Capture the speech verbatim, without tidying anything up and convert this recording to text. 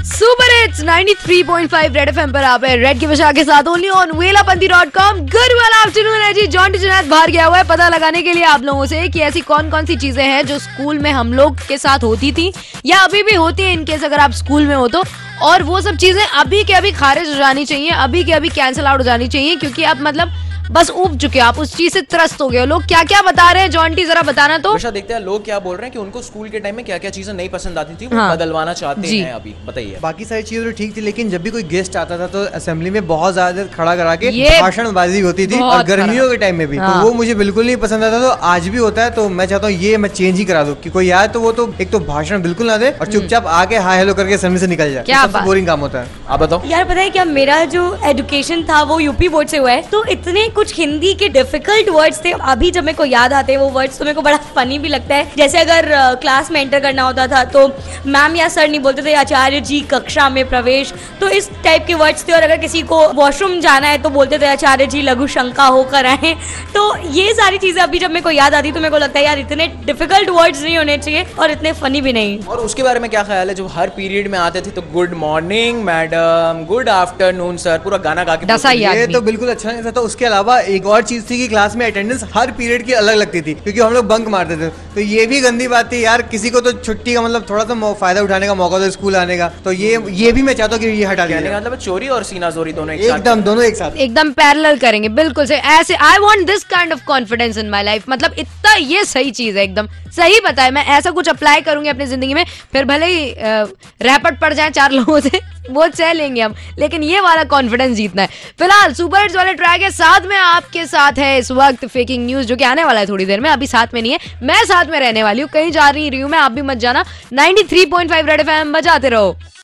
Super hits ninety three point five Red FM पर आप है रेड की विशा के साथ only on Velapanti dot com. Good well afternoon है जी। जॉन जुनैद बाहर गया हुआ है पता लगाने के लिए आप लोगों से कि ऐसी कौन कौन सी चीजें हैं जो स्कूल में हम लोग के साथ होती थी या अभी भी होती है, इनकेस अगर आप स्कूल में हो तो। और वो सब चीजें अभी के अभी खारिज हो जानी चाहिए, अभी के अभी कैंसिल आउट हो जानी चाहिए, क्योंकि आप मतलब बस उब चुके हो, आप उस चीज से त्रस्त हो गए हो। लोग क्या क्या बता रहे हैं जॉन्टी, जरा बताना तो। देखते हैं लोग क्या बोल रहे हैं कि उनको स्कूल के टाइम में क्या क्या चीजें नहीं पसंद आती थी, वो हाँ। बदलवाना चाहते हैं अभी। बताइए। बाकी सारी चीजें तो ठीक थी, लेकिन जब भी कोई गेस्ट आता था तो असेंबली में बहुत ज्यादा देर खड़ा करा के ये भाषणबाजी होती थी, और गर्मियों के टाइम में भी। हाँ। तो वो मुझे बिल्कुल नहीं पसंद आता, तो आज भी होता है। तो मैं चाहता हूँ ये मैं चेंज ही करा दूं कि कोई आए तो वो तो एक तो भाषण बिल्कुल ना दे और चुपचाप आके हाय हेलो करके असेंबली से निकल जाए। क्या सबसे बोरिंग काम होता है। आप बताओ यार, पता है क्या, मेरा जो एजुकेशन था वो यूपी बोर्ड से हुआ है, तो इतने कुछ हिंदी के डिफिकल्ट वर्ड्स थे, अभी जब मेरे को याद आते हैं वो वर्ड्स तो मेरे को बड़ा फनी भी लगता है। जैसे अगर क्लास में एंटर करना होता था तो मैम या सर नहीं बोलते थे आचार्य जी कक्षा में प्रवेश, तो इस टाइप के वर्ड्स थे। और अगर किसी को वॉशरूम जाना है तो बोलते थे आचार्य जी लघु शंका होकर आए। तो ये सारी चीजें अभी जब मेरे को याद आती तो मेरे को लगता है यार इतने डिफिकल्ट वर्ड्स नहीं होने चाहिए और इतने फनी भी नहीं। और उसके बारे में क्या ख्याल है, जो हर पीरियड में आते थे तो good morning madam, good afternoon sir, पूरा गाना गा के डसा ही ये आदमी। तो बिल्कुल अच्छा नहीं था। उसके अलावा एक और चीज थी कि क्लास में अटेंडेंस हर पीरियड की अलग लगती थी, क्योंकि हम लोग बंक मारते थे। तो ये भी गंदी बात थी यार, किसी को तो छुट्टी का मतलब थोड़ा सा फायदा उठाने का मौका दो स्कूल आने का। तो ये ये भी मैं चाहता हूँ कि ये हटा दिया। मतलब चोरी और सीना जोरी दोनों एक साथ। एकदम दोनों एक साथ एकदम पैरेलल करेंगे, बिल्कुल से ऐसे। I want this kind of confidence in my life. मतलब इतना ये सही चीज है, एकदम सही बताए। मैं ऐसा कुछ अप्लाई करूंगी अपनी जिंदगी में, फिर भले ही रैपट पड़ जाए चार लोगों से वो सह लेंगे हम, लेकिन ये वाला कॉन्फिडेंस जीतना है। फिलहाल सुपर हिट्स वाले ट्रैक के साथ में आपके साथ है इस वक्त फेकिंग न्यूज, जो कि आने वाला है थोड़ी देर में। अभी साथ में नहीं है, मैं साथ में रहने वाली हूँ, कहीं जा रही हूँ मैं, आप भी मत जाना। Ninety three point five Red FM बजाते रहो।